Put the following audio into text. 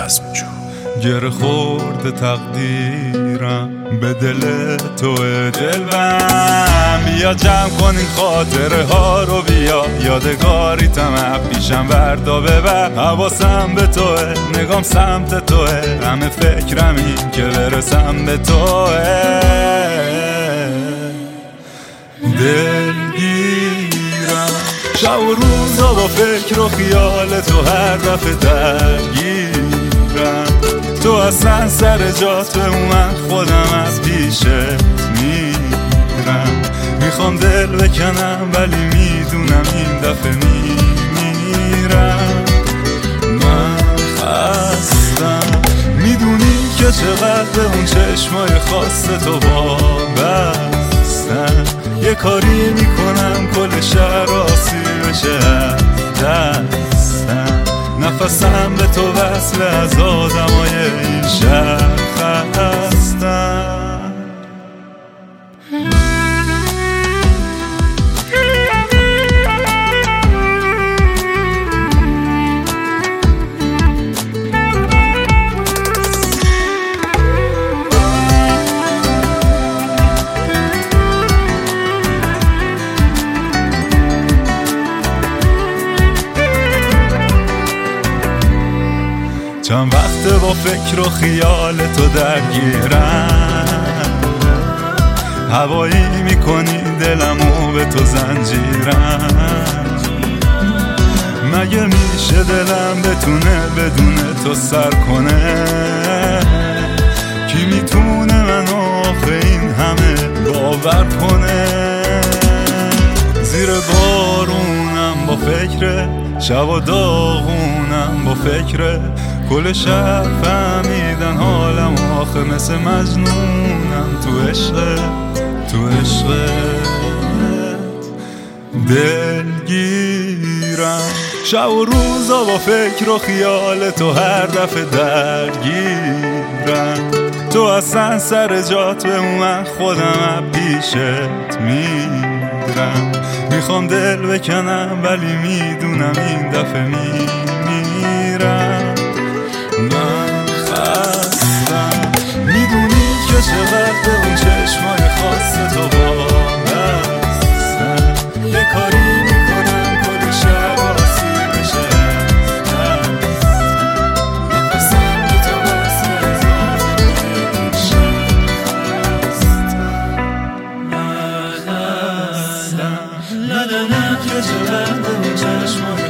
بزم جو. گره خورده تقدیرم به دل توه دلبم. بیا جمع کن این خاطره ها رو، بیا یادگاری طمع پیشم وردا ببر. حواسم به توه، نگام سمت توه، همه فکرم این که برسم به توه. دلگیرم شب و روزا با فکر و خیال تو، هر دفعه درگیرم. تو اصلا سر جات اومد، خودم از پیشت میرم. میخوام دل بکنم ولی میدونم این دفعه میمیرم. من خستم، میدونی که چقدر به اون چشمای خاص تو وابستم. یه کاری میکنم کل شهر آسیب بشه از دستم. نفسم به تو وصل، از آدمای این شهر خستم. چند وقت با فکر و خیال تو درگیرم. هوایی میکنی دلمو به تو زنجیرم. مگه میشه دلم بتونه بدون تو سر کنه؟ کی میتونه منو آخه این همه باور کنه؟ زیر بارونم با فکر، شب و داغونم با فکر. کل شهر فهمیدن حالم، آخه مثل مجنونم تو عشقت، تو عشقت. دلگیرم شب و روزا با فکر و خیال تو، هر دفعه درگیرم. تو اصلا سر جات به من، خودم پیشت میرم. میخوام دل بکنم ولی میدونم این دفعه میمیرم. من خستم، میدونی که چقدر به اون چشمای خاص تو وابستم. یه کاری میکنم کل شب آسیب بشه از نفسم به تو وصل، از آدمای شب خستم. نه که چقدر به اون چشمای